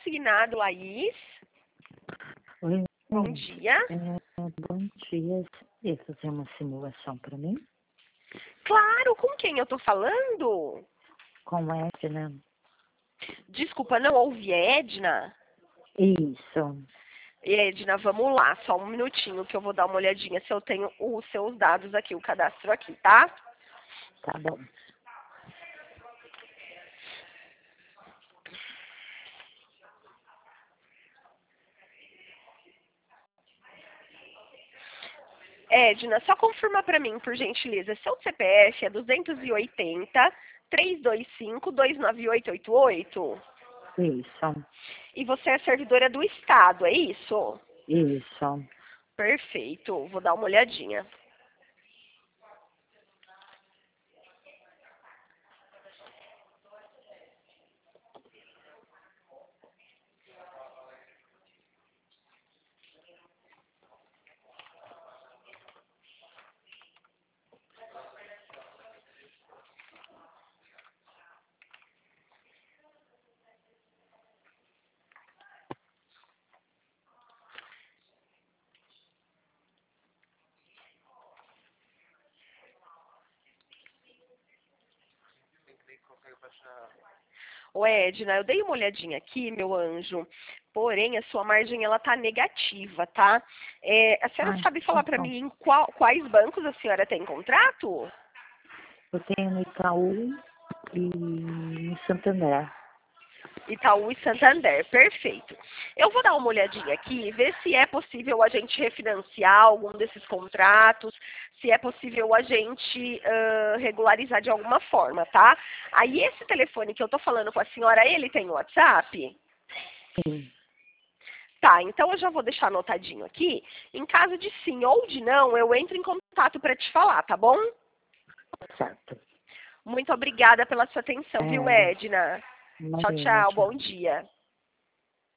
consignado, Laís. Oi, Bom dia. bom dia. Você quer fazer uma simulação para mim? Claro, com quem eu tô falando? Com Edna? Desculpa, não ouvi, Edna? Isso. Edna, vamos lá, só um minutinho que eu vou dar uma olhadinha se eu tenho os seus dados aqui, o cadastro aqui, tá? Tá bom. Edna, só confirma pra mim, por gentileza, seu CPF é 280-325-29888? Isso. E você é servidora do Estado, é isso? Isso. Perfeito, vou dar uma olhadinha. Ô Edna, eu dei uma olhadinha aqui, meu anjo, porém a sua margem ela tá negativa, tá? A senhora Ai, sabe tá falar para bom. mim em quais bancos a senhora tem contrato? Eu tenho no Itaú e no Santander. Itaú e Santander, perfeito. Eu vou dar uma olhadinha aqui, ver se é possível a gente refinanciar algum desses contratos, se é possível a gente regularizar de alguma forma, tá? Aí esse telefone que eu tô falando com a senhora, ele tem WhatsApp? Sim. Tá, então eu já vou deixar anotadinho aqui. Em caso de sim ou de não, eu entro em contato para te falar, tá bom? Certo. Muito obrigada pela sua atenção, viu, Nada. Edna? Tchau, Imagina, tchau, bom tchau. dia.